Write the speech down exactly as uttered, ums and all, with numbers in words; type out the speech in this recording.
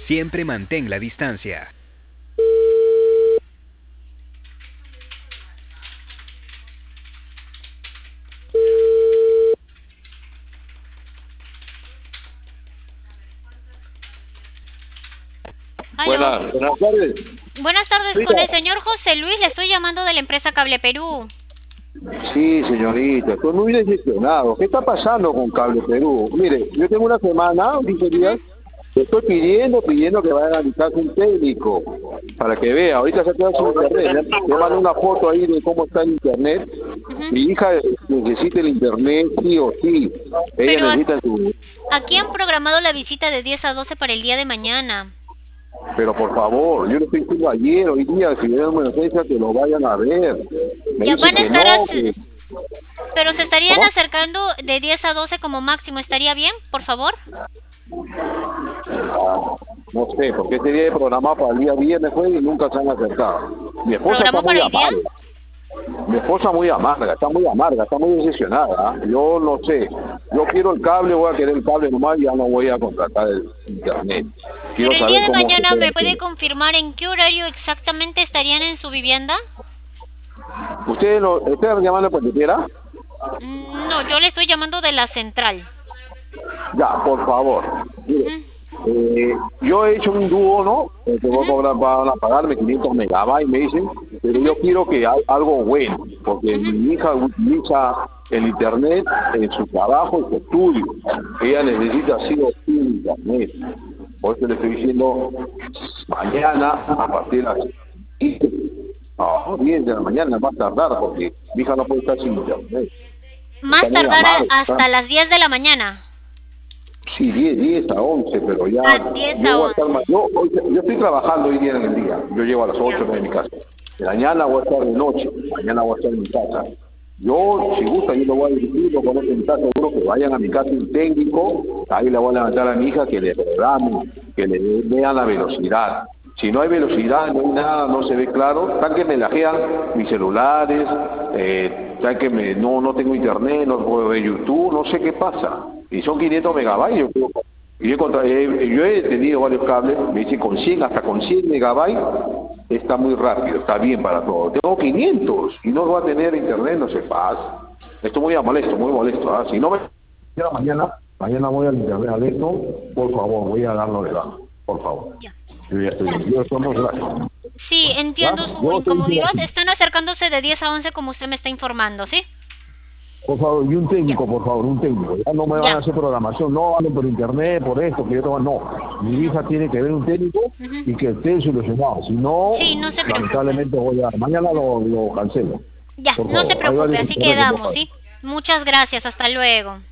Siempre mantén la distancia. Aló. Buenas, buenas tardes. Buenas tardes, Oiga. con el señor José Luis, le estoy llamando de la empresa Cable Perú. Sí, señorita, estoy muy decepcionado. ¿Qué está pasando con Cable Perú? Mire, yo tengo una semana, quince días, Ujú. le estoy pidiendo, pidiendo que vayan a mi casa un técnico para que vea. Ahorita se queda sin internet. Le mando una foto ahí de cómo está el internet. Ujú. Mi hija necesita el internet sí o sí. Ella Pero a- necesita su... aquí han programado la visita de diez a doce para el día de mañana. Pero por favor, yo le estoy diciendo ayer, hoy día, si le dan una emergencia, que lo vayan a ver. Me Ya dicen van a que estar, no, ace- que... pero se estarían ¿Cómo? acercando de diez a doce como máximo. ¿Estaría bien, por favor? Ah, no sé, porque ese día de programado para el día viernes fue y nunca se han acercado. Mi esposa está ¿Programó muy para hoy día? amarga. Mi esposa muy amarga, está muy amarga, está muy decepcionada. ¿ah? Yo no sé. Yo quiero el cable, voy a querer el cable nomás y ya no voy a contratar el internet. Quiero Pero el día saber de cómo se mañana, puede ¿me puede hacer. confirmar en qué horario exactamente estarían en su vivienda? ¿Ustedes lo, ustedes están llamando por quiera? Mm, No, yo le estoy llamando de la central. Ya, por favor. Mire, Ujú, eh, yo he hecho un dúo, ¿no? Eh, que voy a ujú, cobrar, van a pagarme quinientos megabytes, me dicen, pero ujú, yo quiero que hay algo bueno, porque ujú. mi hija utiliza el internet en su trabajo, en su estudio. Ella necesita sí o sí el internet. Por eso le estoy diciendo, mañana a partir de las quince, no, diez de la mañana va a tardar, porque mi hija no puede estar sin internet. Está Más muy tardar a- amarga. hasta las diez de la mañana. Sí, diez diez a once, pero ya A diez yo a voy a estar once. más. Yo, hoy- yo estoy trabajando hoy día en el día. Yo llego a las ocho Ya. de mi casa. Mañana voy a estar de noche. Mañana voy a estar en mi casa. Yo, si gusta, yo lo voy a dirigir, lo conozco en mi casa, seguro que vayan a mi casa un técnico. Ahí le voy a levantar a mi hija que le programe, que le vean la velocidad. Si no hay velocidad, no hay nada, no se ve claro, están que me lajean mis celulares, eh, están que me, no, no tengo internet, no puedo ver YouTube, no sé qué pasa. Y son quinientos megabytes, yo creo. Y yo, he contra- eh, yo he tenido varios cables, me dicen con cien, hasta con cien megabytes, está muy rápido, está bien para todo. Tengo quinientos y no va a tener internet, no se pasa. Esto muy molesto, muy molesto. ¿ah? Si no me... Mañana, mañana voy al internet al esto, por favor, voy a darlo de baja, por favor. Ya. Yo ya estoy, yo somos gracias. Sí, ¿Ya? entiendo su Yo estoy diciendo incomodidad. así. Están acercándose de diez a once como usted me está informando, ¿sí? Por favor, y un Ya. técnico, por favor, un técnico. Ya no me van a Ya. hacer programación, no hablen por internet, por esto, que yo tengo, no. Mi hija tiene que ver un técnico Ujú. y que esté solucionado. Si no, Sí, no se preocupe. lamentablemente voy a, mañana lo, lo cancelo. Ya, Por no se favor, hay preocupe, varios así internet que no quedamos, pagan. ¿sí? Muchas gracias, hasta luego.